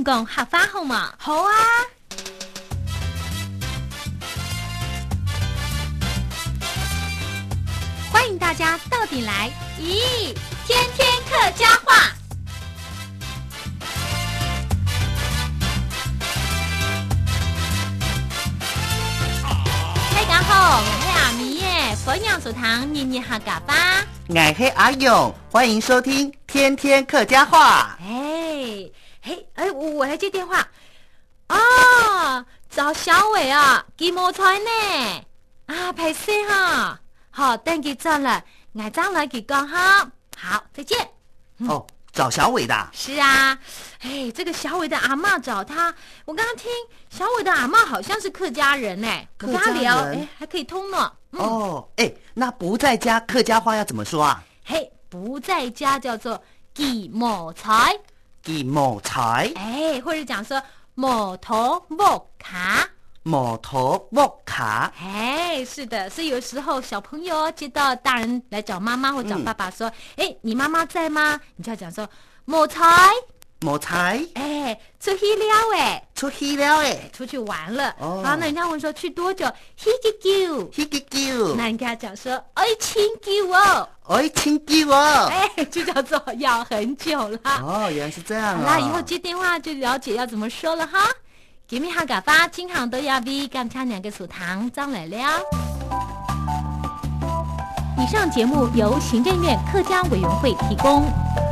唔講客話好嘛？ 好啊。 歡迎大家到底來，咦，天天客家話。大家好，我係阿咪耶，歡迎收聽日日客家話。 我是阿勇，歡迎收聽天天客家話。 我來接電話。哦，找小偉啊，佢冇在呢。啊，歹勢哈。好，等佢走了，我再來佢講哈。好，再見。 哦，找小偉的。 是啊，這個小偉的阿嬷找他，我剛剛聽小偉的阿嬷好像是客家人呢，我跟他聊，還可以通呢。 哦，那不在家客家話要怎麼說啊？ 不在家叫做佢冇在， 佢冇在， 或者講說冇頭冇卡， 冇頭冇卡。 是的，所以有時候小朋友接到大人來找媽媽或找爸爸說，你媽媽在嗎？你就要講說冇在， 冇在， 出去了出去了出去玩了。 哦， 那人家問說去多久？去幾久？那你跟他講說清久哦， 清久哦， 就叫做要很久了。 哦，原來是這樣啊。 好啦，以後接電話就了解要怎麼說了哈。給你客家話，經常都要比剛才兩個數堂張來了。以上節目由行政院客家委員會提供。